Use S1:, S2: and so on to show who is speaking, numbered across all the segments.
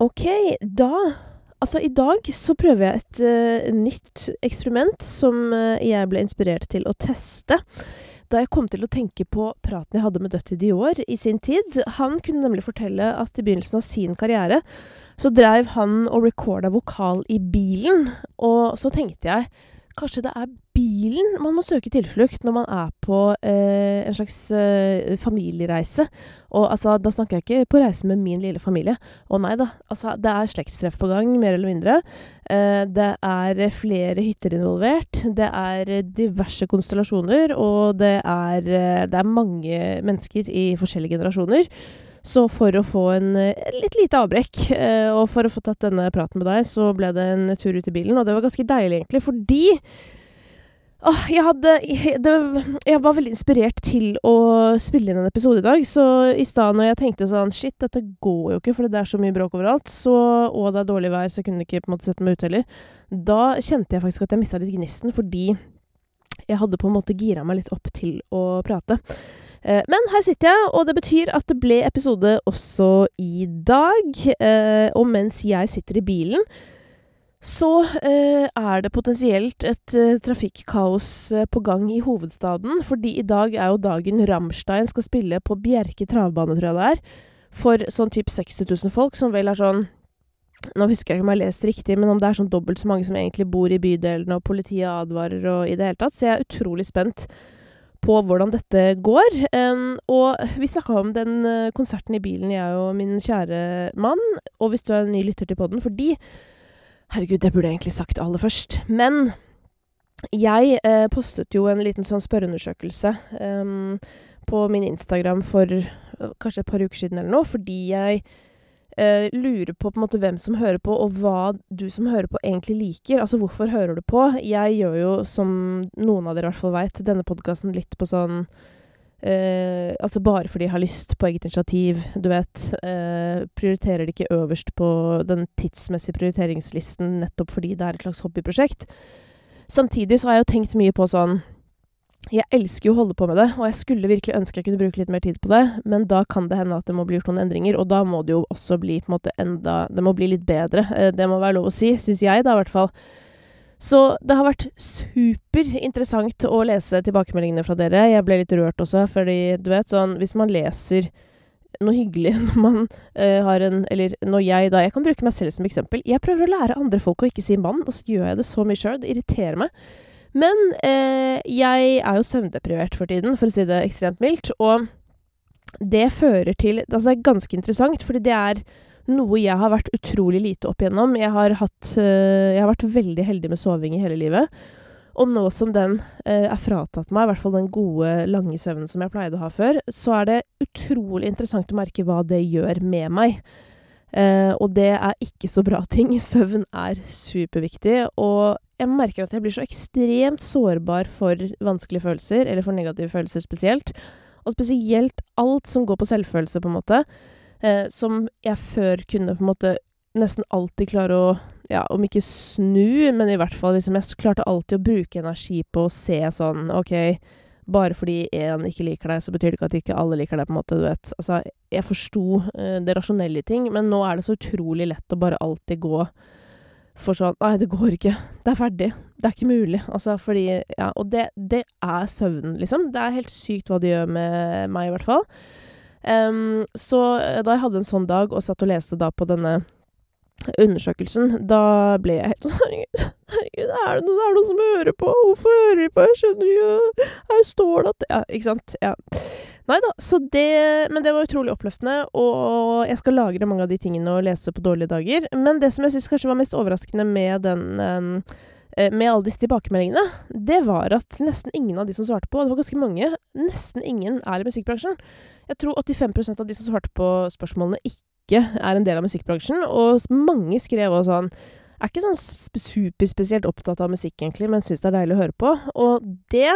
S1: Ok, i dag så prøver jeg et nytt eksperiment som jeg ble inspirert til å teste. Da jeg kom til å tenke på praten jeg hadde med Dutty Dior i sin tid. Han kunne nemlig fortelle at i begynnelsen av sin karriere så drev han og recorda vokal i bilen. Og så tenkte jeg, kanskje det er bilen man må søke tilflukt når man er på en slags familiereise. Og da snakker jeg ikke på reise med min lille familie. Og nei da, det er slektstreff på gang, mer eller mindre. Det er flere hytter involvert. Det er diverse konstellasjoner, og det er mange mennesker i forskjellige generasjoner. Så for å få en litt lite avbrekk, og for å få tatt denne praten med deg, så ble det en tur ut i bilen, og det var ganske deilig egentlig, fordi jeg var veldig inspirert til å spille inn en episode i dag, så i stedet når jeg tenkte sånn, shit, dette går jo ikke, for det er så mye bråk overalt, og det er dårlig vær, så jeg kunne ikke på en måte sette meg ut heller. Da kjente jeg faktisk at jeg mistet litt gnisten, fordi jeg hadde på en måte giret meg litt opp til å prate. Men her sitter jeg, og det betyr at det ble episode også i dag. Og mens jeg sitter i bilen, så er det potensielt et trafikkaos på gang i hovedstaden. Fordi i dag er jo dagen Rammstein skal spille på Bjerke travbane, tror jeg det er. For sånn typ 60 000 folk, som vel er sånn... Nå husker jeg ikke om jeg har lest riktig, men om det er sånn dobbelt så mange som egentlig bor i bydelen, og politiet advarer og i det hele tatt. Så jeg er utrolig spent på hvordan dette går. Og vi snakket om den konserten i bilen, jeg og min kjære mann, og hvis du er en ny lytter til podden, fordi, herregud, det burde jeg egentlig sagt aller først, men jeg postet jo en liten sånn spørreundersøkelse på min Instagram for kanskje et par uker siden eller noe, fordi jeg lurer på en måte hvem som hører på, og hva du som hører på egentlig liker. Altså, hvorfor hører du på? Jeg gjør jo, som noen av dere i hvert fall vet, denne podcasten litt på sånn bare fordi jeg har lyst på eget initiativ, du vet, prioriterer det ikke øverst på den tidsmessige prioriteringslisten, nettopp fordi det er et slags hobbyprosjekt. Samtidig så har jeg jo tenkt mye på sånn, jeg elsker jo å holde på med det, og jeg skulle virkelig ønske jeg kunne bruke litt mer tid på det, men da kan det hende at det må bli gjort noen endringer, og da må det jo også bli på en måte det må bli litt bedre. Det må være lov å si, synes jeg da i hvert fall. Så det har vært superinteressant å lese tilbakemeldingene fra dere. Jeg ble litt rørt også, fordi du vet, sånn, hvis man leser noe hyggelig når man eller når jeg kan bruke meg selv som eksempel. Jeg prøver å lære andre folk å ikke si mann, og så gjør jeg det så mye selv, det irriterer meg. Men jeg er jo søvndeprivert for tiden, for å si det ekstremt mildt, og det fører til, det er ganske interessant, fordi det er noe jeg har vært utrolig lite opp igjennom. Jeg har vært veldig heldig med soving i hele livet, og nå som den er fratatt meg, i hvert fall den gode, lange søvnen som jeg pleide å ha før, så er det utrolig interessant å merke hva det gjør med meg. Og det er ikke så bra ting. Søvn er superviktig, og jeg merker at jeg blir så ekstremt sårbar for vanskelige følelser, eller for negative følelser spesielt, og spesielt alt som går på selvfølelse på en måte, som jeg før kunne på en måte nesten alltid klare å, ja, om ikke snu, men i hvert fall liksom, jeg klarte alltid å bruke energi på å se sånn, ok, bare fordi en ikke liker deg, så betyr det ikke at ikke alle liker deg på en måte, du vet. Altså, jeg forstod det rasjonelle i ting, men nå er det så utrolig lett å bare alltid gå for sånn, nei, det går ikke, det er ferdig, det er ikke mulig, altså, fordi, ja, og det er søvnen, liksom. Det er helt sykt hva det gjør med meg, i hvert fall. Så da jeg hadde en sånn dag, og satt og leste da på denne undersøkelsen, da ble jeg helt sånn, herregud, er det noen som hører på? Hvorfor hører de på? Jeg skjønner jo, her står det at, ja, ikke sant? Ja. Neida, men det var utrolig oppløftende, og jeg skal lagre mange av de tingene og lese på dårlige dager, men det som jeg synes kanskje var mest overraskende med med alle disse tilbakemeldingene, det var at nesten ingen av de som svarte på, det var ganske mange, nesten ingen er i musikkbransjen. Jeg tror 85% av de som svarte på spørsmålene ikke er en del av musikkbransjen, og mange skrev også sånn, er ikke sånn superspesielt opptatt av musikk egentlig, men synes det er deilig å høre på, og det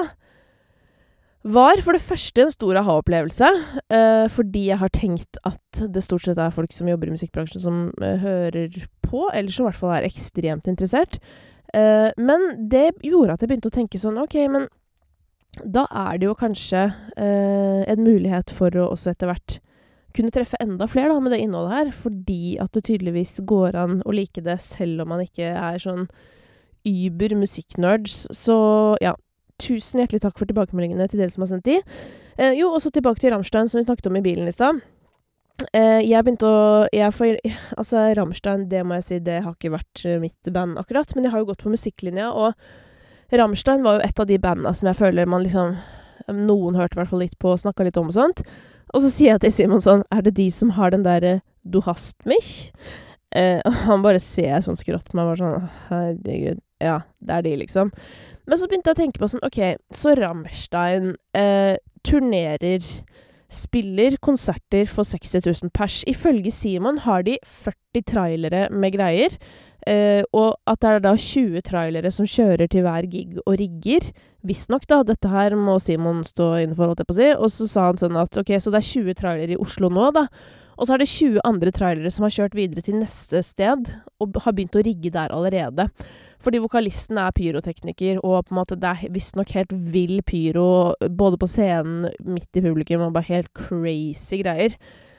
S1: var for det første en stor aha-opplevelse, fordi jeg har tenkt at det stort sett er folk som jobber i musikkbransjen som hører på, eller som i hvert fall er ekstremt interessert. Men det gjorde at jeg begynte å tenke sånn, ok, men da er det jo kanskje en mulighet for å også etter hvert kunne treffe enda flere da, med det innholdet her, fordi at det tydeligvis går an å like det, selv om man ikke er sånn über musikknerds. Så ja, tusen hjertelig takk for tilbakemeldingene til dere som har sendt de. Jo, også tilbake til Rammstein, som vi snakket om i bilen i sted. Altså Rammstein, det må jeg si, det har ikke vært mitt band akkurat, men jeg har jo gått på musikklinja, og Rammstein var jo et av de bandene som jeg føler man liksom, noen hørte i hvert fall litt på, snakket litt om og sånt. Og så sier jeg til Simon sånn, det de som har den der «Du hast mich?» Og han bare ser sånn skrått på meg, bare sånn, herregud, ja, det de liksom. Men så begynte jeg å tenke på sånn, ok, så Rammstein turnerer, spiller konserter for 60 000 pers. Ifølge Simon har de 40 trailere med greier, og at det da 20 trailere som kjører til hver gig og rigger. Visst nok da, dette her må Simon stå innenfor, holdt jeg på å si. Og så sa han sånn at, ok, så det 20 trailere i Oslo nå da. Og så det 20 andre trailere som har kjørt videre til neste sted, og har begynt å rigge der allerede. Fordi vokalisten pyrotekniker, og på en måte det visst nok helt vill pyro, både på scenen, midt i publikum, og bare helt crazy greier.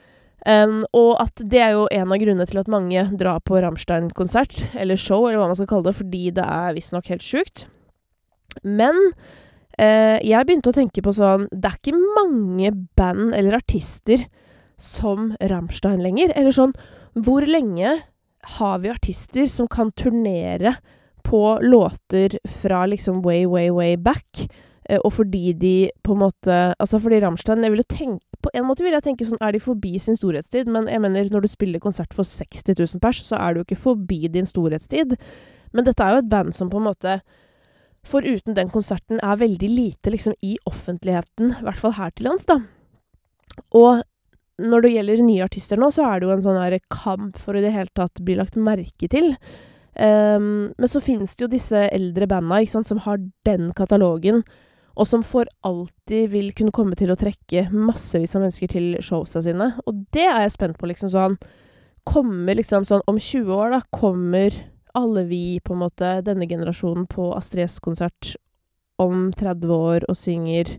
S1: Og at det jo en av grunnene til at mange drar på Rammstein-konsert, eller show, eller hva man skal kalle det, fordi det visst nok helt sjukt. Men jeg begynte å tenke på sånn, det ikke mange band eller artister som Rammstein lenger, eller sånn, hvor lenge har vi artister som kan turnere på låter fra liksom way back, og fordi de på en måte, altså fordi Rammstein, på en måte vil jeg tenke sånn, de forbi sin storhetstid, men jeg mener, når du spiller konsert for 60 000 pers, så du jo ikke forbi din storhetstid. Men dette jo et band som på en måte, foruten den konserten, veldig lite liksom i offentligheten, i hvert fall her til lands da. Og når det gjelder nye artister nå, så det jo en sånn her kamp for i det hele tatt bli lagt merke til. Men så finnes det jo disse eldre bandene, ikke sant, som har den katalogen, og som for alltid vil kunne komme til å trekke massevis av mennesker til showsa sine. Og det jeg spent på, liksom sånn, kommer liksom sånn, om 20 år da, kommer alle vi på en måte, denne generasjonen på Astrid S-konsert om 30 år og synger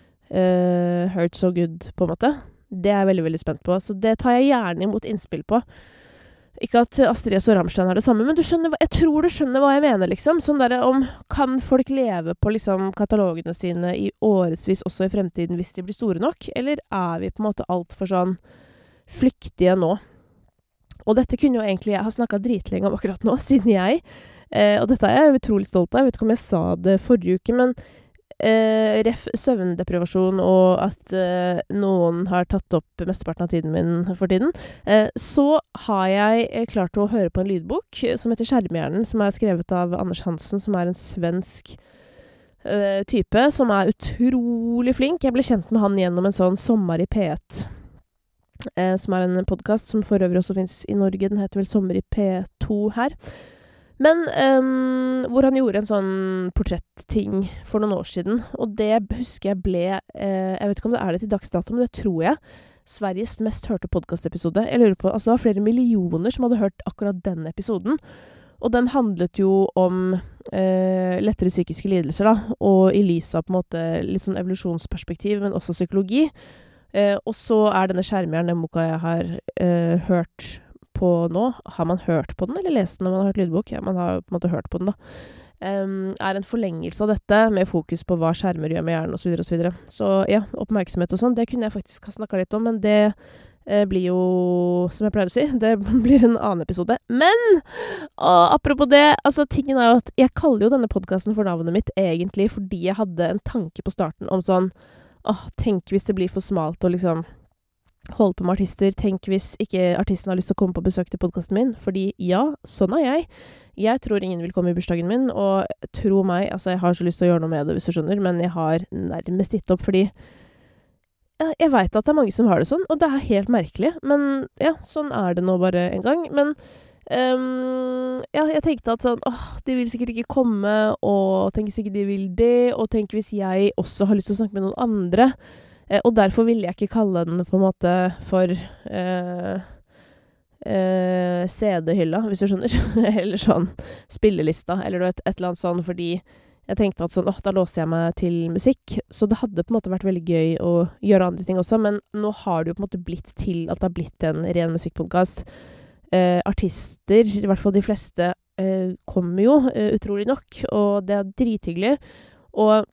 S1: Hurt So Good, på en måte. Det jeg veldig, veldig spent på. Så det tar jeg gjerne imot innspill på. Ikke at Astrid S og Rammstein det samme, men jeg tror du skjønner hva jeg mener, liksom. Sånn der kan folk leve på liksom katalogene sine i årevis også i fremtiden hvis de blir store nok? Eller vi på en måte alt for sånn flyktige nå? Og dette kunne jo egentlig jeg ha snakket dritlenge om akkurat nå, siden jeg. Og dette jeg utrolig stolt av. Jeg vet ikke om jeg sa det forrige uke, men søvndeprivasjon og at noen har tatt opp mesteparten av tiden min for tiden, så har jeg klart å høre på en lydbok som heter Skjermhjernen, som skrevet av Anders Hansen, som en svensk type, som utrolig flink. Jeg ble kjent med han gjennom en sånn Sommer i P1, som en podcast som for øvrig også finnes i Norge. Den heter vel Sommer i P2 her. Men hvor han gjorde en sånn portrettting for noen år siden, og det husker jeg ble, jeg vet ikke om det det til dagsdato, men det tror jeg, Sveriges mest hørte podcastepisode. Jeg lurer på, altså det var flere millioner som hadde hørt akkurat den episoden, og den handlet jo om lettere psykiske lidelser da, og i lyset på en måte litt sånn evolusjonsperspektiv, men også psykologi. Og så denne Skjermhjernen, den boka jeg har hørt på nå. Har man hørt på den, eller lest den når man har hørt lydbok? Ja, man har på en måte hørt på den da. En forlengelse av dette, med fokus på hva skjermer gjør med hjernen, og så videre, og så videre. Så ja, oppmerksomhet og sånn, det kunne jeg faktisk ha snakket litt om, men det blir jo, som jeg pleier å si, det blir en annen episode. Men, apropos det, altså tingen jo at jeg kaller jo denne podcasten for navnet mitt, egentlig fordi jeg hadde en tanke på starten om sånn, tenk hvis det blir for smalt å liksom holde på med artister. Tenk hvis ikke artisten har lyst til å komme på besøk til podcasten min, fordi ja, sånn jeg. Jeg tror ingen vil komme i bursdagen min, og tro meg, altså jeg har så lyst til å gjøre noe med det, hvis du skjønner, men jeg har nærmest gitt opp, fordi jeg vet at det mange som har det sånn, og det helt merkelig, men ja, sånn det nå bare en gang. Men ja, jeg tenkte at sånn, de vil sikkert ikke komme, og tenk sikkert de vil det, og tenk hvis jeg også har lyst til å snakke med noen andre. Og derfor vil jeg ikke kalle den på en måte for CD-hylla, hvis du skjønner. Eller sånn spillelista, eller et eller annet sånn, fordi jeg tenkte at sånn, da låser jeg meg til musikk. Så det hadde på en måte vært veldig gøy å gjøre andre ting også, men nå har det jo på en måte blitt til at det har blitt en ren musikkpodcast. Artister, i hvert fall de fleste, kommer jo, utrolig nok, og det drithyggelig. Og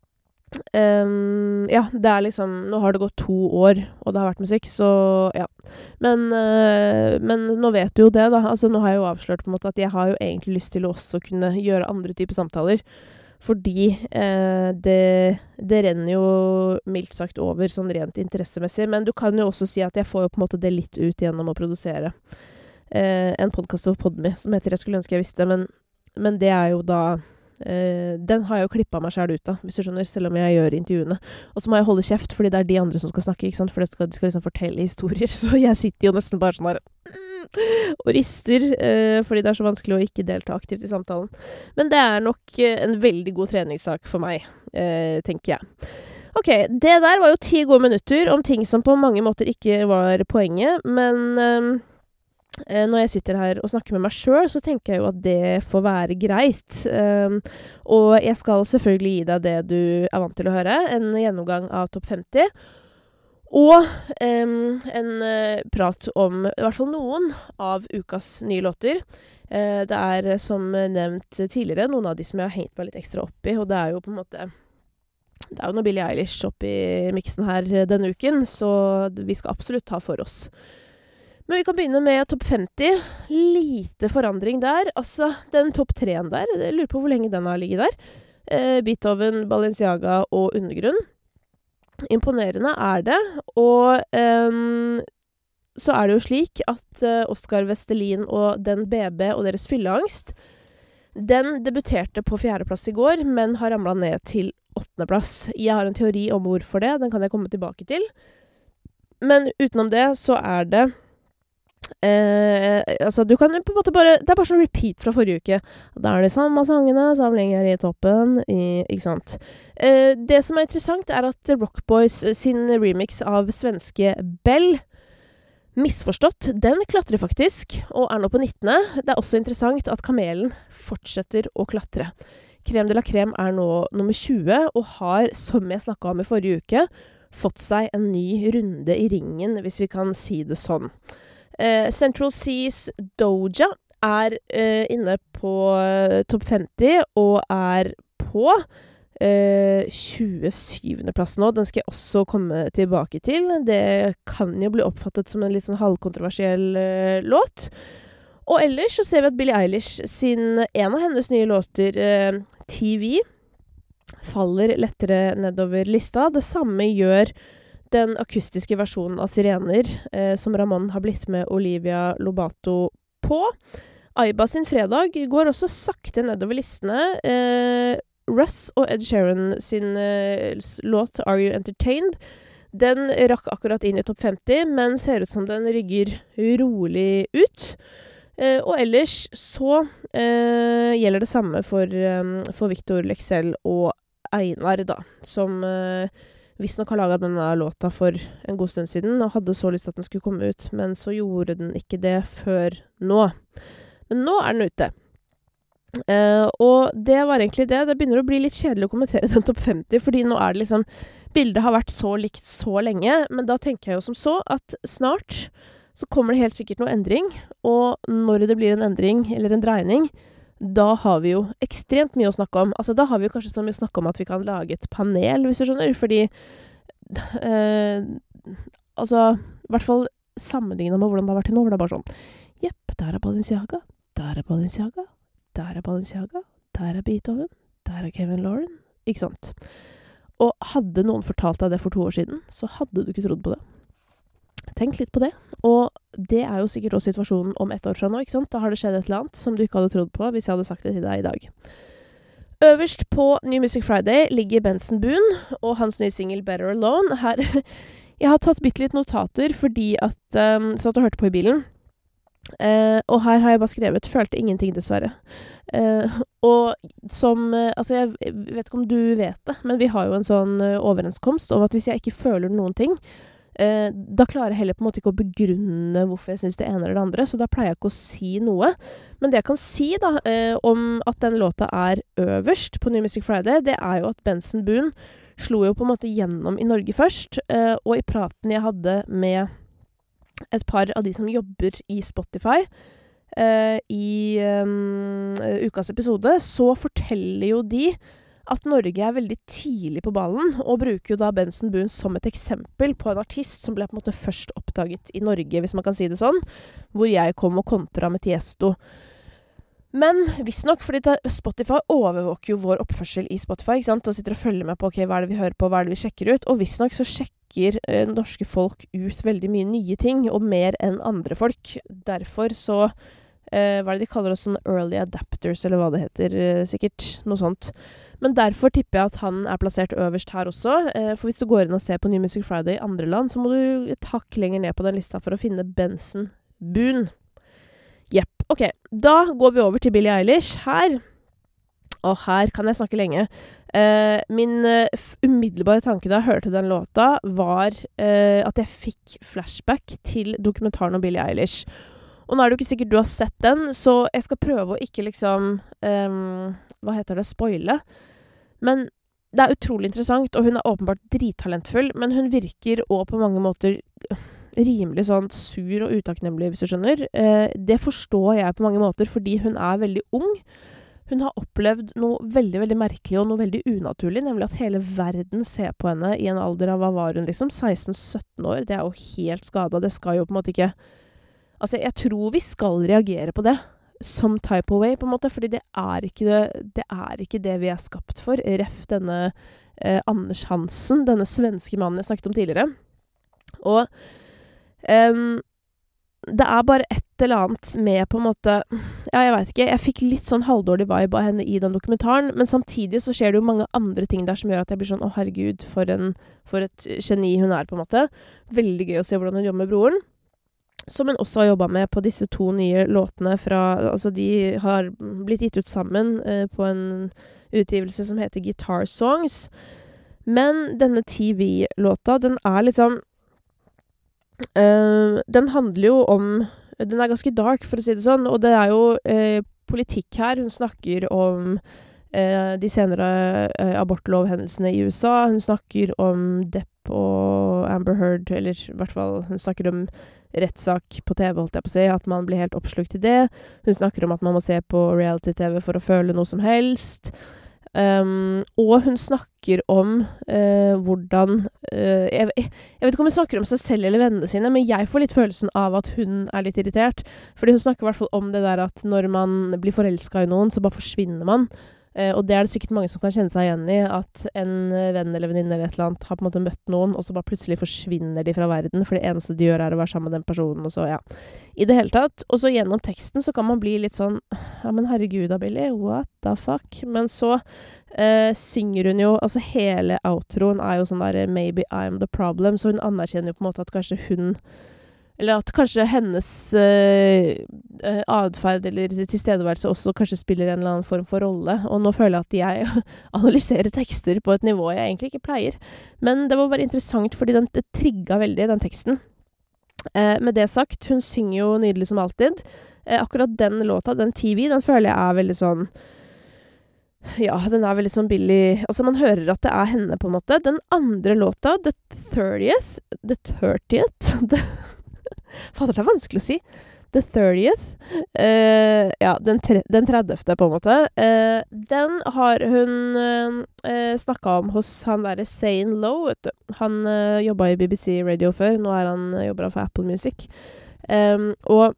S1: ja, det liksom, nå har det gått 2 år, og det har vært musikk, så ja. Men nå vet du jo det da, altså nå har jeg jo avslørt på en måte at jeg har jo egentlig lyst til å også kunne gjøre andre typer samtaler, fordi det renner jo mildt sagt over sånn rent interessemessig, men du kan jo også si at jeg får jo på en måte det litt ut gjennom å produsere en podcast av Podme, som heter Jeg skulle ønske jeg visste, men det jo da den har jeg jo klippet meg selv ut da, hvis du skjønner, selv om jeg gjør intervjuene. Og så må jeg holde kjeft, fordi det de andre som skal snakke, ikke sant? For de skal liksom fortelle historier, så jeg sitter jo nesten bare sånn her og rister, fordi det så vanskelig å ikke delta aktivt i samtalen. Men det nok en veldig god treningssak for meg, tenker jeg. Ok, det der var jo 10 gode minutter om ting som på mange måter ikke var poenget, men når jeg sitter her og snakker med meg selv, så tenker jeg jo at det får være greit. Og jeg skal selvfølgelig gi deg det du vant til å høre, en gjennomgang av Topp 50, og en prat om i hvert fall noen av ukas nye låter. Det som nevnt tidligere, noen av de som jeg har hengt meg litt ekstra opp i, og det jo på en måte det jo noe Billie Eilish oppi miksen her denne uken, så vi skal absolutt ta for oss. Men vi kan begynne med Topp 50. Lite forandring der. Altså, den Topp 3-en der, jeg lurer på hvor lenge den har ligget der. Beethoven, Balenciaga og Undergrunn. Imponerende det. Og så det jo slik at Oscar Vestelin og Den BB og deres fylleangst, den debuterte på 4. plass i går, men har ramlet ned til 8. plass. Jeg har en teori om hvorfor det, den kan jeg komme tilbake til. Men utenom det så det altså du kan på en måte bare det bare sånn repeat fra forrige uke. Da de samme sangene som lenger i toppen, ikke sant. Det som interessant at Rock Boys sin remix av svenske Bell, Misforstått, den klatrer faktisk, og nå på 19. Det også interessant at Kamelen fortsetter å klatre. Crème de la Crème nå nummer 20, og har, som jeg snakket om i forrige uke, fått seg en ny runde i ringen, hvis vi kan si det sånn. Central C's Doja inne på Topp 50 og på 27. plass nå. Den skal jeg også komme tilbake til. Det kan jo bli oppfattet som en litt sånn halvkontroversiell låt. Og ellers så ser vi at Billie Eilish en av hennes nye låter, TV, faller lettere nedover lista. Det samme gjør den akustiske versjonen av Sirener, som Ramon har blitt med Olivia Lobato på. Aiba sin fredag går også sakte nedover listene. Russ og Ed Sheeran sin låt Are You Entertained? Den rakk akkurat inn i Topp 50, men ser ut som den rygger rolig ut. Og ellers så gjelder det samme for Victor Lexell og Einar da, som visstnok har laget denne låta for en god stund siden, og hadde så lyst til at den skulle komme ut, men så gjorde den ikke det før nå. Men nå den ute. Og det var egentlig det. Det begynner å bli litt kjedelig å kommentere den Topp 50, fordi nå det liksom, bildet har vært så likt så lenge, men da tenker jeg jo som så at snart så kommer det helt sikkert noe endring, og når det blir en endring, eller en dreining, da har vi jo ekstremt mye å snakke om. Altså, da har vi jo kanskje så mye å snakke om at vi kan lage et panel, hvis du skjønner, fordi altså, i hvert fall sammenlignet med hvordan det har vært til nå, hvor det bare sånn, jepp, der Balenciaga, der Balenciaga, der Balenciaga, der Beethoven, der Kevin Lauren, ikke sant? Og hadde noen fortalt deg det for 2 år siden, så hadde du ikke trodd på det. Tenk litt på det, og det jo sikkert også situasjonen om 1 år fra nå, ikke sant? Da har det skjedd et eller annet som du ikke hadde trodd på hvis jeg hadde sagt det til deg i dag. Øverst på New Music Friday ligger Benson Boone og hans nye single Better Alone. Her, jeg har tatt bitte litt notater fordi at satt og hørte på i bilen, og her har jeg bare skrevet følte ingenting dessverre. Og som, altså jeg vet ikke om du vet det, men vi har jo en sånn overenskomst om at hvis jeg ikke føler noen ting, da klarer jeg heller på en måte ikke å begrunne hvorfor jeg synes det ene eller det andre, så da pleier jeg ikke å si noe. Men det jeg kan si da, om at den låta er øverst på New Music Friday, det er jo at Benson Boone slo jo på en måte gjennom i Norge først, og i praten jeg hadde med et par av de som jobber i Spotify, i ukas episode, så forteller jo de at Norge er veldig tidlig på ballen, og bruker jo da Benson Boone som et eksempel på en artist som ble på en måte først oppdaget i Norge, hvis man kan si det sånn, hvor jeg kom og kontra med Tiesto. Men visstnok, fordi Spotify overvåker jo vår oppførsel i Spotify, ikke sant? Og sitter og følger med på, ok, hva er det vi hører på, hva er det vi sjekker ut, og visstnok så sjekker norske folk ut veldig mye nye ting, og mer enn andre folk. Derfor så, hva er det de kaller oss, sånn early adapters, eller hva det heter, sikkert, noe sånt. Men derfor tipper jeg at han er plassert øverst her også, for hvis du går inn og ser på New Music Friday i andre land, så må du et hakk lenger ned på den lista for å finne Benson Boone. Jepp. Ok, da går vi over til Billie Eilish her. Og her kan jeg snakke lenge. Min umiddelbare tanke da jeg hørte den låta var at jeg fikk flashback til dokumentaren om Billie Eilish. Og nå er det jo ikke sikkert du har sett den, så jeg skal prøve å ikke liksom, hva heter det, spoile. Men det er utrolig interessant, og hun er åpenbart drittalentfull, men hun virker også på mange måter rimelig sånn sur og utakknemlig, hvis du skjønner. Det forstår jeg på mange måter, fordi hun er veldig ung. Hun har opplevd noe veldig, veldig merkelig og noe veldig unaturlig, nemlig at hele verden ser på henne i en alder av, hva var hun liksom, 16-17 år. Det er jo helt skadet, det skal jo på en måte ikke... Altså, jeg tror vi skal reagere på det som type of way, på en måte, fordi det er ikke det vi er skapt for. Ref denne Anders Hansen, denne svenske mannen jeg snakket om tidligere. Og det er bare et eller annet med på en måte, ja, jeg vet ikke, jeg fikk litt sånn halvdårlig vibe av henne i den dokumentaren, men samtidig så skjer det jo mange andre ting der som gjør at jeg blir sånn, å herregud, for et geni hun er, på en måte. Veldig gøy å se hvordan hun jobber med broren. Som hun også har jobbet med på disse 2 nye låtene fra, altså de har blitt gitt ut sammen på en utgivelse som heter Guitar Songs. Men denne TV-låta, den er liksom, den handler jo om, den er ganske dark for å si det sånn, og det er jo politikk her. Hun snakker om de senere abortlovhendelsene i USA. Hun snakker om Depp og Amber Heard, eller i hvert fall hun snakker om rettssak på TV, holdt jeg på å si, at man blir helt oppslukt i det. Hun snakker om at man må se på reality-TV for å føle noe som helst. Og hun snakker om hvordan jeg vet ikke om hun snakker om seg selv eller vennene sine, men jeg får litt følelsen av at hun er litt irritert, fordi hun snakker i hvert fall om det der at når man blir forelsket i noen, så bare forsvinner man. Og det er det sikkert mange som kan kjenne seg igjen i, at en venn eller venninne eller et eller annet har på en måte møtt noen, og så bare plutselig forsvinner de fra verden, for det eneste de gjør er å være sammen med den personen, og så, ja. I det hele tatt. Og så gjennom teksten så kan man bli litt sånn, ja, men herregud da, Billie, what the fuck? Men så synger hun jo, altså hele outroen er jo sånn der, maybe I'm the problem, så hun anerkjenner jo på en måte at kanskje hun, eller at kanskje hennes adferd eller tilstedeværelse også kanskje spiller en eller annen form for rolle. Og nå føler jeg at jeg analyserer tekster på et nivå jeg egentlig ikke pleier. Men det var bare interessant, fordi det trigget veldig, den teksten. Med det sagt, hun synger jo nydelig som alltid. Akkurat den låta, den TV, den føler jeg er veldig sånn... Ja, den er veldig sånn billig... Altså, man hører at det er henne på en måte. Den andre låta, The 30th... Fader, det er vanskelig å si. The 30th. Ja, den 30. på en måte. Den har hun snakket om hos han der Zane Lowe, vet du. Han jobbet i BBC Radio før. Nå jobber han for Apple Music. Og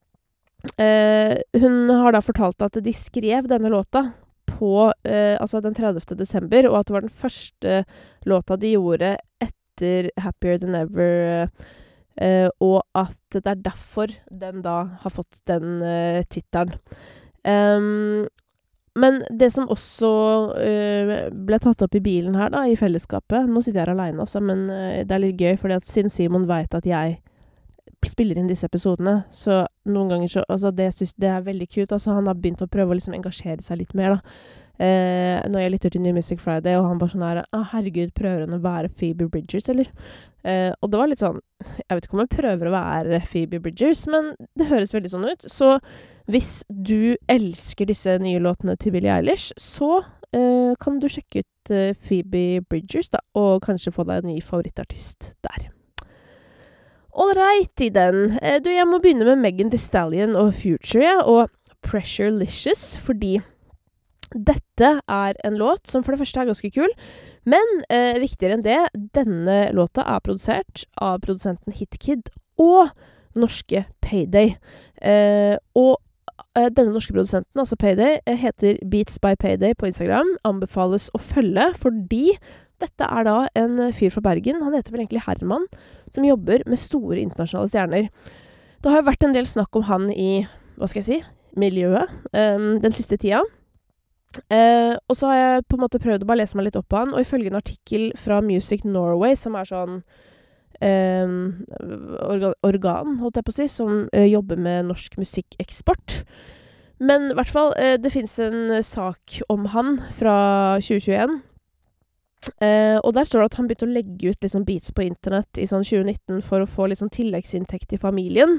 S1: hun har da fortalt at de skrev denne låta på altså den 30. desember, og at det var den første låta de gjorde etter Happier Than Ever, og at det er derfor den da har fått den tittelen. Men det som også ble tatt opp i bilen her da, i fellesskapet, nå sitter jeg her alene altså, men det er litt gøy, fordi at siden Simon vet at jeg spiller inn disse episodene, så noen ganger så, altså det synes det er veldig cute, altså han har begynt å prøve å liksom engasjere seg litt mer da, når jeg lytter til New Music Friday, og han bare sånn her, herregud, prøver han å være Phoebe Bridgers, eller? Og det var litt sånn, jeg vet ikke om jeg prøver å være Phoebe Bridgers, men det høres veldig sånn ut. Så hvis du elsker disse nye låtene til Billie Eilish, så kan du sjekke ut Phoebe Bridgers da, og kanskje få deg en ny favorittartist der. All right, i den. Jeg må begynne med Megan Thee Stallion og Future, ja, og Pressurelicious, fordi dette er en låt som for det første er ganske kul, men viktigere enn det, denne låta er produsert av produsenten Hitkid og norske Payday. Og denne norske produsenten, altså Payday, heter Beats by Payday på Instagram, anbefales å følge, fordi dette er da en fyr fra Bergen, han heter vel egentlig Herman, som jobber med store internasjonale stjerner. Det har jo vært en del snakk om han i, hva skal jeg si, miljøet, den siste tida. Og så har jeg på en måte prøvd å bare lese meg litt opp på han, og ifølge en artikkel fra Music Norway, som er sånn organ, holdt jeg på å si, som jobber med norsk musikkeksport. Men i hvert fall, det finnes en sak om han fra 2021, og der står det at han begynte å legge ut liksom beats på internett i sånn 2019 for å få liksom tilleggsinntekt i familien.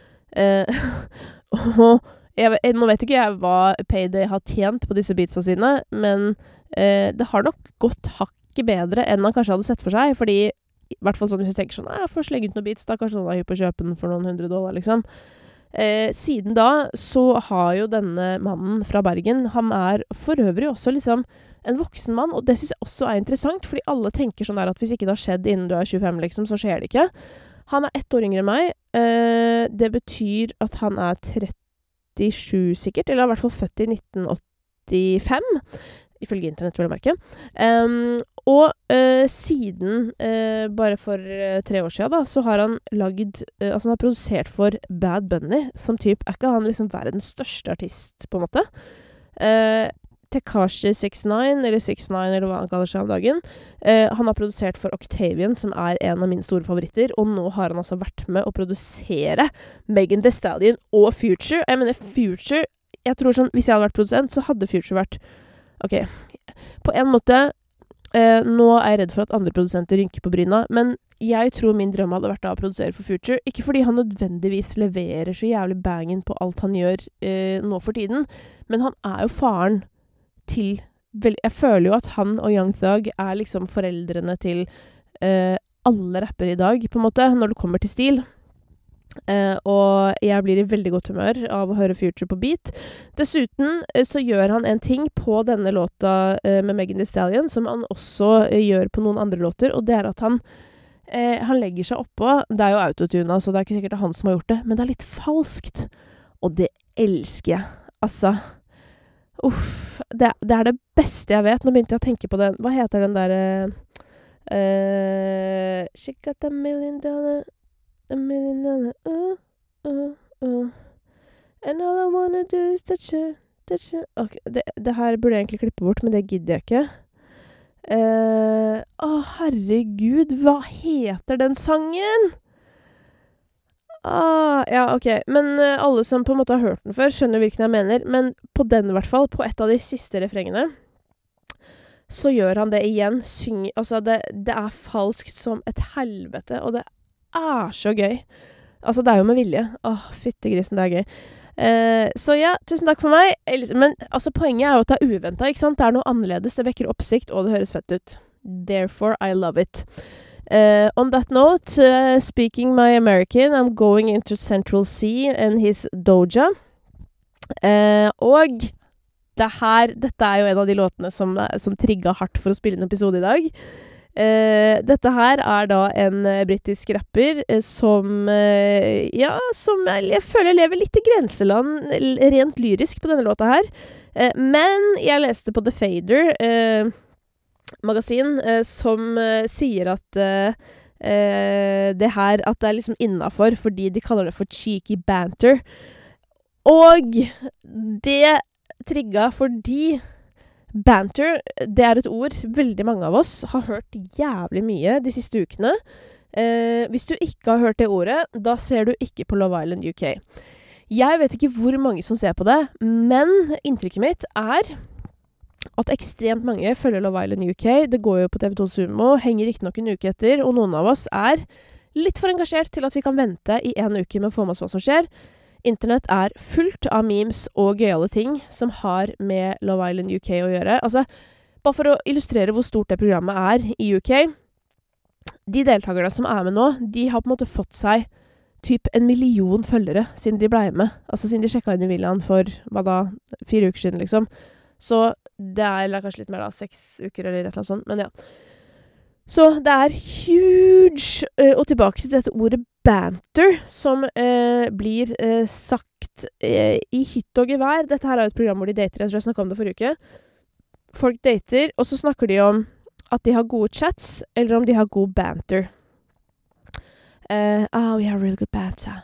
S1: Og nå vet ikke jeg hva Payday har tjent på disse beatsa sine, men det har nok gått hakket bedre enn han kanskje hadde sett for seg, fordi i hvert fall sånn hvis du tenker sånn, jeg får slenge ut noen beats, da kanskje noen er hypp på å kjøpe den for noen $100, liksom. Siden da så har jo denne mannen fra Bergen, han er for øvrig også liksom en voksen mann, og det synes jeg også er interessant, fordi alle tenker sånn der at hvis ikke det har skjedd innen du er 25 liksom, så skjer det ikke. Han er 1 år yngre enn meg, det betyr at han er 37 sikkert, eller i hvert fall født i 1985, ifølge internett vil jeg merke. Og siden, bare for 3 år siden da, så har han laget, altså han har produsert for Bad Bunny, som typ, er ikke han liksom verdens største artist, på en måte? Tekashi 69, eller 69, eller hva han kaller seg om dagen. Han har produsert for Octavian, som er en av mine store favoritter, og nå har han altså vært med å produsere Megan Thee Stallion og Future. Jeg mener, Future, jeg tror sånn, hvis jeg hadde vært produsent, så hadde Future vært, ok, på en måte, nå er jeg redd for at andre produsenter rynker på bryna, men jeg tror min drøm hadde vært å produsere for Future, ikke fordi han nødvendigvis leverer så jævlig bangen på alt han gjør nå for tiden, men han er jo faren til, jeg føler jo at han og Young Thug er liksom foreldrene til alle rappere i dag, på en måte, når det kommer til stil. Og jeg blir i veldig godt humør av å høre Future på beat. Dessuten så gjør han en ting på denne låta med Megan Thee Stallion, som han også gjør på noen andre låter, og det er at han legger seg oppå, det er jo autotuna, så det er ikke sikkert det er han som har gjort det, men det er litt falskt, og det elsker jeg. Altså, det er det beste jeg vet. Nå begynte jeg å tenke på den. Hva heter den der She got $1 million, $1 million, and all I wanna do is touch her. Okay, det her burde jeg egentlig klippe bort, men det gidder jeg ikke. Herregud, hva heter den sangen? Ja, ok. Men alle som på en måte har hørt den før, skjønner hvilken jeg mener. Men på den i hvert fall, på et av de siste refrengene, så gjør han det igjen. Altså, det er falskt som et helvete, og det er så gøy. Altså, det er jo med vilje. Fyttegrisen, det er gøy. Så ja, tusen takk for meg. Men altså, poenget er jo at det er uventet, ikke sant? Det er noe annerledes, det vekker oppsikt, og det høres fett ut. Therefore, I love it. On that note, speaking my American, I'm going into Central C and his Doja. Og dette er jo en av de låtene som trigget hardt for å spille en episode i dag. Dette her er da en britisk rapper som jeg føler lever litt i grenseland rent lyrisk på denne låta her. Men jeg leste på The Fader magasin som sier at det her, at det er liksom innenfor fordi de kaller det for cheeky banter. Og det trigget fordi banter, det er et ord veldig mange av oss har hørt jævlig mye de siste ukene. Hvis du ikke har hørt det ordet, da ser du ikke på Love Island UK. Jeg vet ikke hvor mange som ser på det, men inntrykket mitt er at ekstremt mange følger Love Island UK. Det går jo på TV2 Sumo, henger ikke nok en uke etter, og noen av oss litt for engasjert til at vi kan vente i en uke med å få med oss hva som skjer. Internett fullt av memes og gøyale ting som har med Love Island UK å gjøre. Altså, bare for å illustrere hvor stort det programmet i UK, de deltakerne som med nå, de har på en måte fått seg typ 1 million følgere siden de ble med. Altså siden de sjekket inn i villaen for, 4 uker siden liksom. Så det eller kanskje litt mer 6 uker eller et eller annet sånt, men ja. Så det huge, og tilbake til dette ordet banter, som blir sagt i hytt og gevær. Dette her et program hvor de dater, jeg tror jeg snakket om det forrige uke. Folk dater, og så snakker de om at de har gode chats, eller om de har god banter. We have really good banter.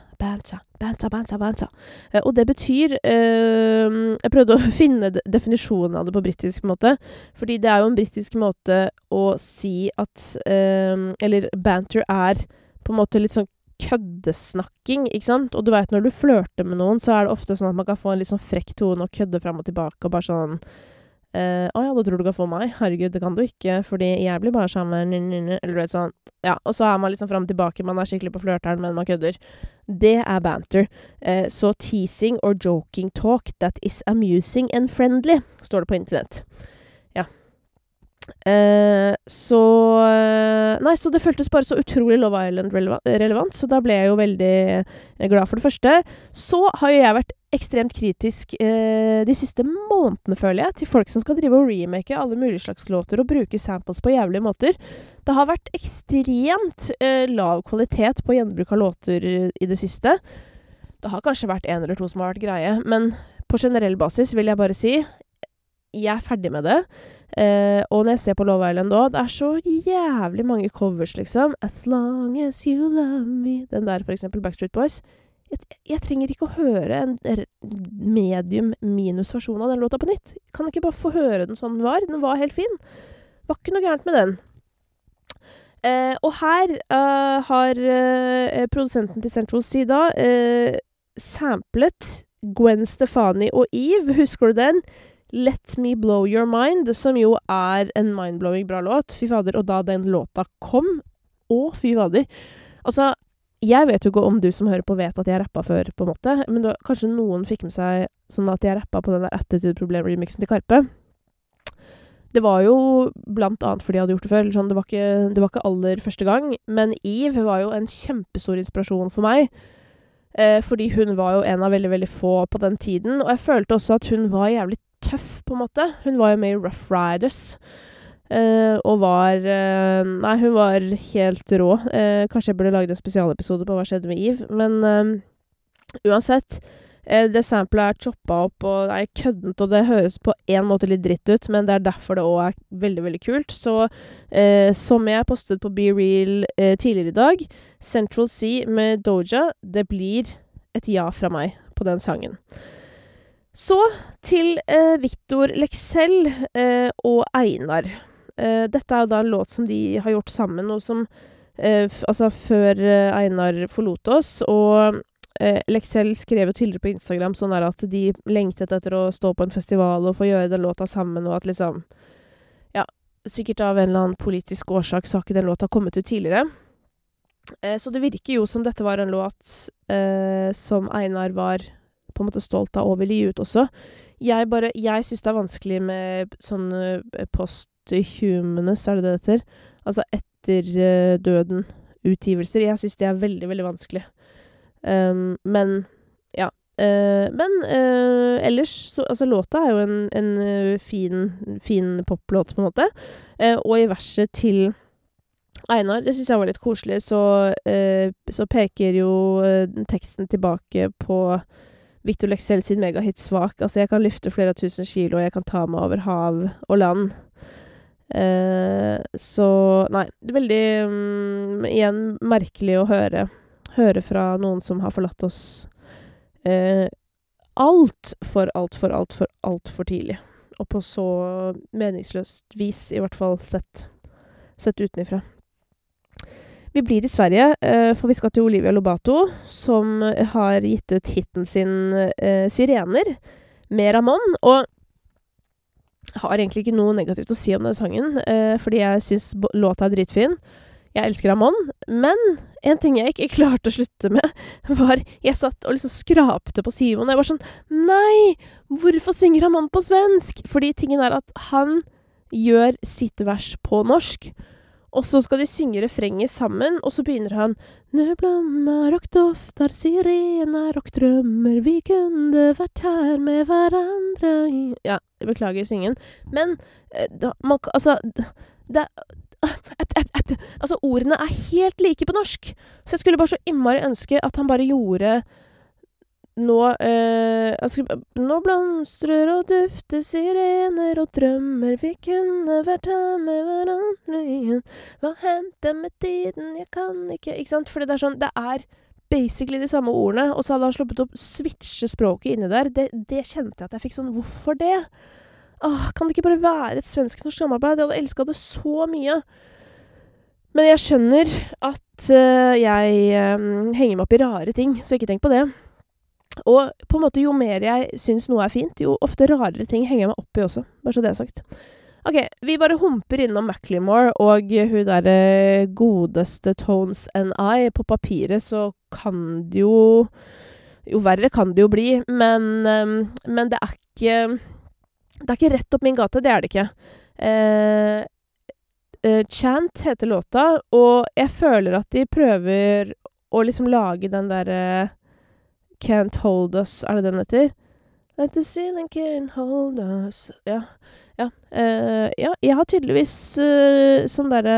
S1: Og det betyr jeg prøvde å finne definisjonen av det på britisk måte, fordi det jo en britisk måte å si at eller banter på en måte litt sånn køddesnakking, ikke sant? Og du vet, når du flørter med noen, så det ofte sånn at man kan få en litt sånn frekk tone og kødde frem og tilbake, og bare sånn ja, da tror du kan få meg. Herregud, det kan du ikke, fordi jeg blir bare sammen, eller du vet sånn. Ja, og så man liksom frem og tilbake, man skikkelig på flørteren, men man kødder. Det banter. Så teasing or joking talk that is amusing and friendly, står det på internett. Ja. Så det føltes bare så utrolig Love Island relevant, så da ble jeg jo veldig glad for det første. Så har jo jeg vært ekstremt kritisk de siste månedene, føler jeg, til folk som skal drive og remake alle mulige slags låter og bruke samples på jævlige måter. Det har vært ekstremt lav kvalitet på gjenbruk av låter i det siste. Det har kanskje vært 1 eller 2 som har vært greie, men på generell basis vil jeg bare si jeg ferdig med det. Og når jeg ser på Love Island da, det så jævlig mange covers, liksom. As long as you love me. Den der, for eksempel, Backstreet Boys. Jeg trenger ikke å høre en medium minus versjon av den låta på nytt. Jeg kan ikke bare få høre den sånn den var. Den var helt fin. Det var ikke noe gærent med den. Og her har produsenten til Central C da samplet Gwen Stefani og Eve. Husker du den? Let Me Blow Your Mind, som jo en mindblowing bra låt. Fy fader, og da den låta kom, fy fader. Altså, jeg vet jo ikke om du som hører på vet at jeg rappet før, på en måte, men da, kanskje noen fikk med seg sånn at jeg rappet på den der Attitude Problem-remixen til Karpe. Det var jo blant annet fordi jeg hadde gjort det før, sånn, det var ikke aller første gang, men Eve var jo en kjempestor inspirasjon for meg, fordi hun var jo en av veldig, veldig få på den tiden, og jeg følte også at hun var jævlig tøff, på en måte. Hun var jo med i Rough Riders, og hun var helt rå. Kanskje jeg burde lage en spesialepisode på hva skjedde med Eve, men uansett, det samplet choppet opp, og det køddent, og det høres på en måte litt dritt ut, men det derfor det også veldig, veldig kult. Så som jeg postet på Be Real tidligere i dag, Central C med Doja, det blir et ja fra meg på den sangen. Så til Victor Leksell og Einar. Dette jo da en låt som de har gjort sammen, og som altså før Einar forlot oss, og Leksell skrev jo tidligere på Instagram sånn at de lengtet etter å stå på en festival og få gjøre den låta sammen, og at liksom, ja, sikkert av en eller annen politisk årsak så har ikke den låta kommet ut tidligere. Så det virker jo som dette var en låt som Einar var på en måte stolt av og ville gi ut også. Jeg synes det vanskelig med sånne posthumanus, det heter? Altså etter døden utgivelser. Jeg synes det veldig, veldig vanskelig. Men, ja. Men ellers, så, altså låta jo en fin poplåt på en måte. Og i verset til Einar, det synes jeg var litt koselig, så peker jo teksten tilbake på Victor Leksell sin megahit Svak. Altså, jeg kan lyfte flere tusen kilo, og jeg kan ta meg over hav og land. Så, nei, det veldig, igjen, merkelig å høre fra noen som har forlatt oss alt for tidlig. Og på så meningsløst vis, i hvert fall sett utenifra. Vi blir i Sverige, for vi skal til Olivia Lobato, som har gitt ut hitten sin Sirener, med Ramon, og Jeg har egentlig ikke noe negativt å si om den sangen, fordi jeg synes låta dritfin. Jeg elsker Ramon, men en ting jeg ikke klarte å slutte med, var jeg satt og liksom skrapte på Simon, og jeg var sånn, nei, hvorfor synger Ramon på svensk? Fordi tingen at han gjør sitt vers på norsk, og så skal de synge refrenget sammen, og så begynner han «Nu blommar och doftar sirener och drömmer vi kunde vært her med hverandre». Ja, jeg beklager syngen. Men, ordene helt like på norsk. Så jeg skulle bare så innmari ønske at han bare gjorde nå blomstrer og dufter sirener og drømmer vi kunne vært her med hverandre igjen. Hva hendte med tiden? Jeg kan ikke sant? Fordi det sånn, det basically de samme ordene, og så hadde han sluppet opp switche språket inni der. Det kjente jeg at jeg fikk sånn, hvorfor det? Kan det ikke bare være et svensk-norsk samarbeid? Jeg hadde elsket det så mye. Men jeg skjønner at jeg henger meg opp i rare ting, så ikke tenk på det. Og på en måte, jo mer jeg synes noe fint, jo ofte rarere ting henger jeg meg opp i også. Bare så det sagt. Ok, vi bare humper innom Macklemore, og hun der godeste Tones and I. På papiret så kan det jo verre kan det jo bli, men det ikke rett opp min gate, det det ikke. Chant heter låta, og jeg føler at de prøver å liksom lage den der Can't Hold Us, det den heter? Like the ceiling can't hold us. Ja, jeg har tydeligvis sånn der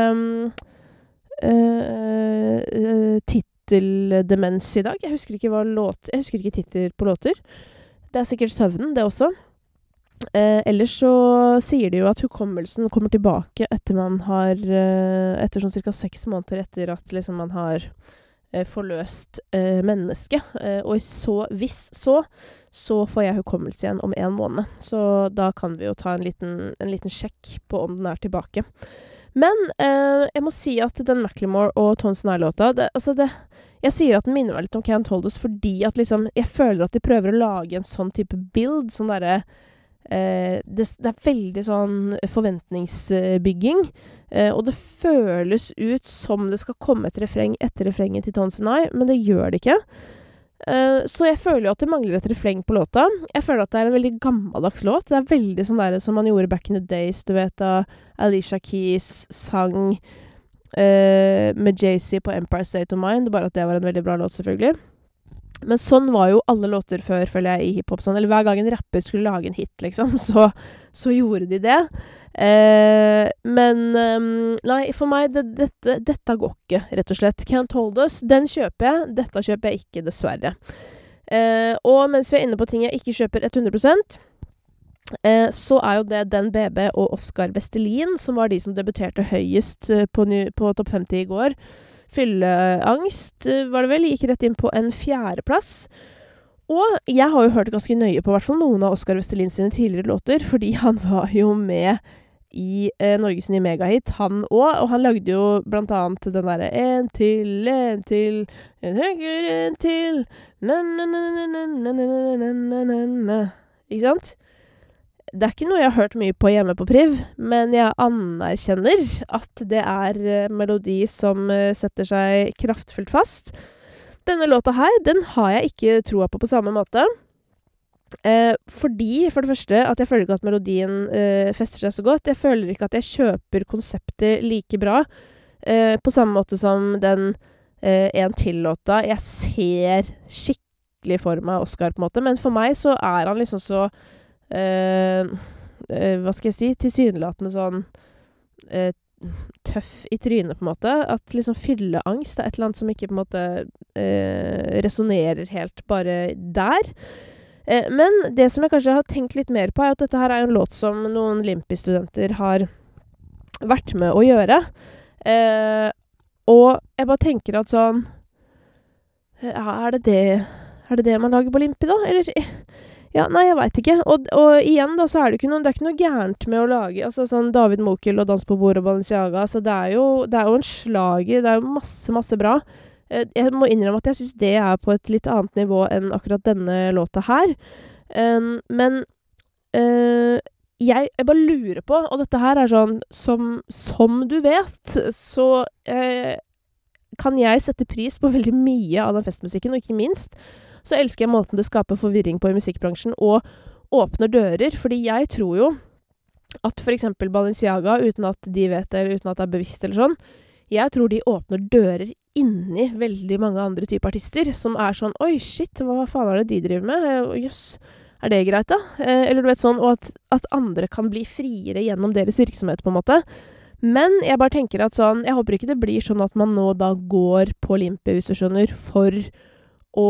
S1: titeldemens i dag. Jeg husker ikke titler på låter. Det sikkert søvnen, det også. Ellers så sier de jo at hukommelsen kommer tilbake etter sånn cirka 6 måneder etter at liksom man har forløst menneske. Og hvis så får jeg hukommelse igjen om 1 måned. Så da kan vi jo ta en liten sjekk på om den tilbake. Men jeg må si at den Macklemore og Tones and I-låta, jeg sier at den minner meg litt om Can't Hold Us fordi at liksom, jeg føler at de prøver å lage en sånn type build, sånn derre det veldig sånn forventningsbygging, og det føles ut som det skal komme et refreng etter refrenget til Tones and I, men det gjør det ikke. Så jeg føler jo at det mangler et refreng på låta. Jeg føler at det en veldig gammeldags låt. Det veldig sånn der som man gjorde back in the days, du vet da Alicia Keys sang med Jay-Z på Empire State of Mind, bare at det var en veldig bra låt selvfølgelig. Men sånn var jo alle låter før, føler jeg, i hiphop. Sånn. Eller hver gang en rapper skulle lage en hit, liksom, så gjorde de det. Men nei, for meg, dette går ikke, rett og slett. Can't Hold Us, den kjøper jeg. Dette kjøper jeg ikke, dessverre. Og mens vi inne på ting jeg ikke kjøper 100%, så jo det Den BB og Oscar Vestelin, som var de som debuterte høyest på Topp 50 i går. Fylleangst, var det vel, gikk rett inn på en 4. plass. Og jeg har jo hørt ganske nøye på hvert fall noen av Oscar Vestelin sine tidligere låter, fordi han var jo med i Norges nye megahit, han også, og han lagde jo blant annet den der en til, en høyere, en til, na-na-na-na-na-na-na-na-na-na-na. Ikke sant? Det ikke noe jeg har hørt mye på hjemme på Priv, men jeg anerkjenner at det melodi som setter seg kraftfullt fast. Denne låta her, den har jeg ikke troa på samme måte. Fordi, for det første, at jeg føler ikke at melodien fester seg så godt. Jeg føler ikke at jeg kjøper konseptet like bra. På samme måte som den en til-låta. Jeg ser skikkelig for meg Oscar på en måte, men for meg så han liksom så hva skal jeg si, tilsynelatende sånn tøff i trynet på en måte, at liksom fylleangst et eller annet som ikke på en måte resonerer helt bare der. Men det som jeg kanskje har tenkt litt mer på at dette her en låt som noen Limpi-studenter har vært med å gjøre. Og jeg bare tenker at sånn det det man lager på Limpi da? Eller ja, nei, jeg vet ikke. Og igjen da, så det ikke noe gærent med å lage, altså sånn David Mokel og Dans på bord og Balenciaga, så det jo en slager, det jo masse bra. Jeg må innrømme at jeg synes det på et litt annet nivå enn akkurat denne låta her. Men jeg bare lurer på, og dette her er sånn, som du vet, så kan jeg sette pris på veldig mye av den festmusikken, og ikke minst så elsker jeg måten det skaper forvirring på i musikkbransjen, og åpner dører, fordi jeg tror jo at for eksempel Balenciaga, uten at de vet det, eller uten at det er bevisst eller sånn, jeg tror de åpner dører inni veldig mange andre typer artister, som er sånn, oi, shit, hva faen er det de driver med? Jøss, er det greit da? Eller du vet sånn, og at andre kan bli friere gjennom deres virksomhet på en måte. Men jeg bare tenker at sånn, jeg håper ikke det blir sånn at man nå da går på limpe, hvis du skjønner, for å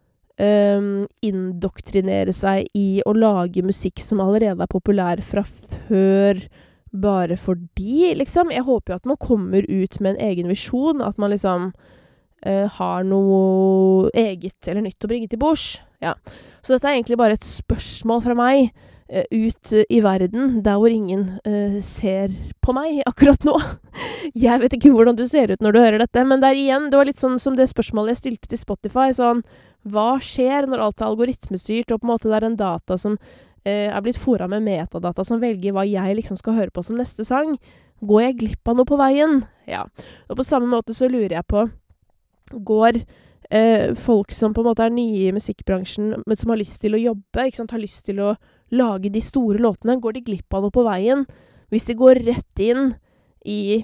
S1: indoktrinere seg i å lage musikk som allerede er populær fra før, bare fordi, liksom. Jeg håper jo at man kommer ut med en egen visjon, at man liksom har noe eget eller nytt å bringe til bords. Ja. Så dette er egentlig bare et spørsmål fra meg ut i verden, der hvor ingen ser på meg akkurat nå. Jeg vet ikke hvordan du ser ut når du hører dette, men det var litt sånn som det spørsmålet jeg stilte til Spotify, sånn, hva skjer når alt er algoritmestyrt, og på en måte det er en data som er blitt foret med metadata som velger hva jeg liksom skal høre på som neste sang? Går jeg glipp av noe på veien? Ja. Og på samme måte så lurer jeg på, går folk som på en måte er nye i musikkbransjen, men som har lyst til å jobbe, ikke sant, har lyst til å lage de store låtene, går de glipp av noe på veien? Hvis de går rett inn i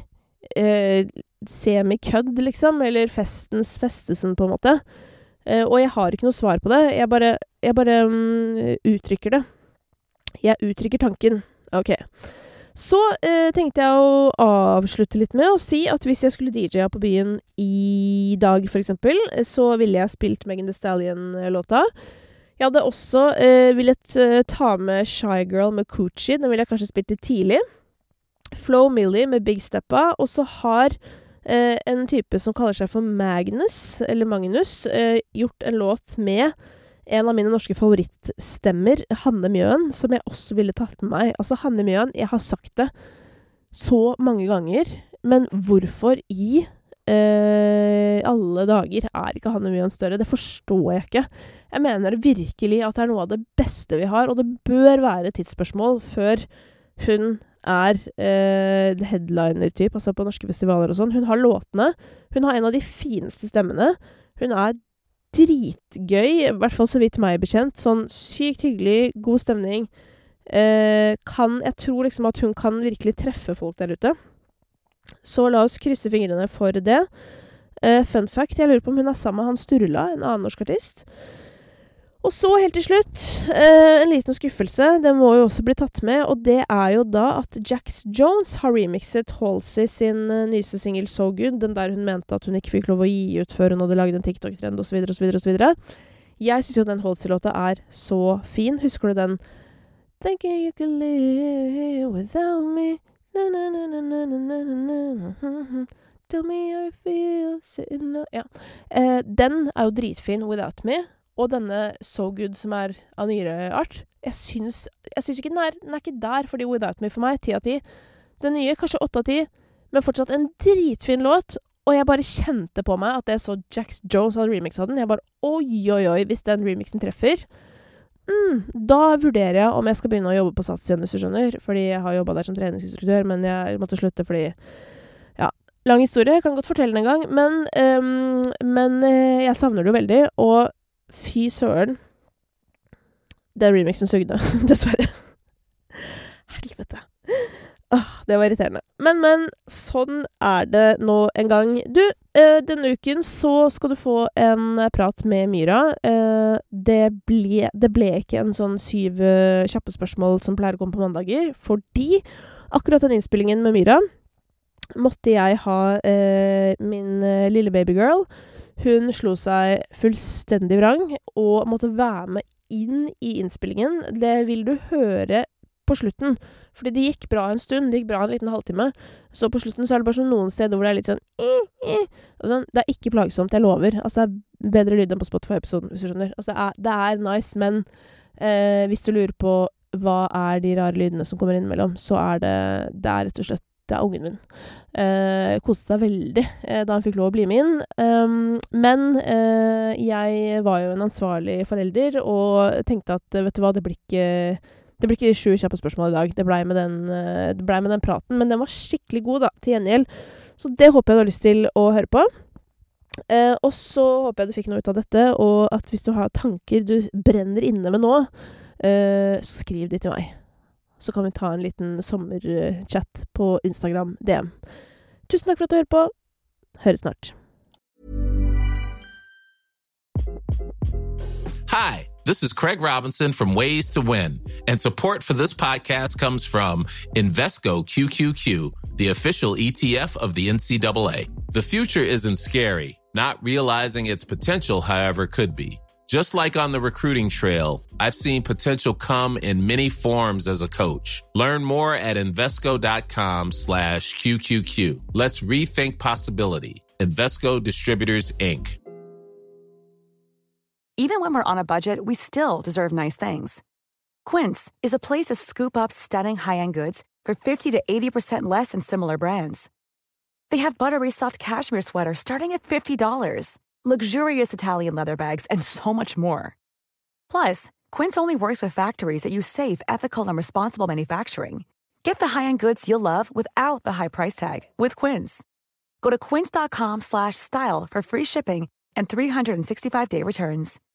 S1: semikødd, liksom, eller festesen på en måte. Og jeg har ikke noe svar på det. Jeg bare uttrykker det. Jeg uttrykker tanken. Ok. Så tenkte jeg å avslutte litt med å si at hvis jeg skulle DJ-a på byen i dag, for eksempel, så ville jeg spilt Megan Thee Stallion-låta. Jeg hadde også villet ta med Shy Girl med Coochie. Den ville jeg kanskje spilt litt tidlig. Flo Milli med Big Steppa. Og så har en type som kaller seg for Magnus, eller Magnus, gjort en låt med en av mine norske favorittstemmer, Hanne Mjøen, som jeg også ville tatt med meg. Altså, Hanne Mjøen, jeg har sagt det så mange ganger, men hvorfor i alle dager er ikke Hanne Mjøen større? Det forstår jeg ikke. Jeg mener virkelig at det er noe av det beste vi har, og det bør være et tidsspørsmål før hun er headliner-typ, altså på norske festivaler og sånn. Hun har låtene, hun har en av de fineste stemmene, hun er dritgøy, i hvert fall så vidt meg bekjent, sånn sykt hyggelig, god stemning. Jeg tror liksom at hun kan virkelig treffe folk der ute. Så la oss krysse fingrene for det. Fun fact, jeg lurer på om hun er sammen med han Sturla, en annen norsk artist. Og så helt til slutt, en liten skuffelse, det må jo også bli tatt med, og det er jo da at Jax Jones har remixet Halsey sin nyeste single So Good, den der hun mente at hun ikke fikk lov å gi ut før hun hadde laget en TikTok-trend, og så videre, og så videre, og så videre. Jeg synes jo den Halsey-låta er så fin. Husker du den? Thinking you could live without me, na na na na na na na na. Tell me how you feel, sitting up. Ja. Den er jo dritfin, Without Me. Og denne So Good, som er av nyere art, jeg syns ikke den er ikke der, fordi Without Me for meg, 10 av 10. Den nye, kanskje 8 av 10, men fortsatt en dritfin låt, og jeg bare kjente på meg at jeg så Jax Jones hadde remixet den. Jeg bare, oi, hvis den remixen treffer, da vurderer jeg om jeg skal begynne å jobbe på Sats igjen, hvis du skjønner, fordi jeg har jobbet der som treningsinstruktør, men jeg måtte slutte fordi, ja, lang historie, jeg kan godt fortelle den en gang, men jeg savner det jo veldig, og fy søren. Den remixen sugde, dessverre. Helvete. Det var irriterende. Men, sånn er det nå en gang. Du, denne uken så skal du få en prat med Myra. Det ble ikke en sånn 7 kjappe spørsmål som pleier å komme på mandager, fordi akkurat den innspillingen med Myra måtte jeg ha min lille babygirl. Hun slo seg fullstendig vrang og måtte være med inn i innspillingen. Det vil du høre på slutten, fordi det gikk bra en stund, det gikk bra en liten halvtime. Så på slutten så er det bare sånn noen steder hvor det er litt sånn og sånn. Det er ikke plagsomt, jeg lover. Altså, det er bedre lyd enn på Spotify-episoden, hvis du skjønner. Altså, det er nice, men hvis du lurer på hva er de rare lydene som kommer innimellom, så er det er rett og slett det er ungen min. Koste seg veldig da han fikk lov å bli med inn. Men jeg var jo en ansvarlig forelder, og tenkte at, vet du hva, det blir Det ble ikke 7 kjappe spørsmål i dag. Det ble med den praten, men den var skikkelig god da, til gjengjeld. Så det håper jeg du har lyst til å høre på. Og så håper jeg du fikk noe ut av dette, og at hvis du har tanker du brenner inne med nå, så skriv de til meg. Så kan vi ta en liten sommerchat på Instagram DM. Tusen takk for at du hører på. Høres snart.
S2: Hi, this is Craig Robinson from Ways to Win, and support for this podcast comes from Invesco QQQ, the official ETF of the NCAA. The future isn't scary. Not realizing its potential, however, could be. Just like on the recruiting trail, I've seen potential come in many forms as a coach. Learn more at Invesco.com/QQQ. Let's rethink possibility. Invesco Distributors, Inc.
S3: Even when we're on a budget, we still deserve nice things. Quince is a place to scoop up stunning high-end goods for 50 to 80% less than similar brands. They have buttery soft cashmere sweaters starting at $50, luxurious Italian leather bags, and so much more. Plus, Quince only works with factories that use safe, ethical, and responsible manufacturing. Get the high-end goods you'll love without the high price tag with Quince. Go to quince.com/style for free shipping and 365-day returns.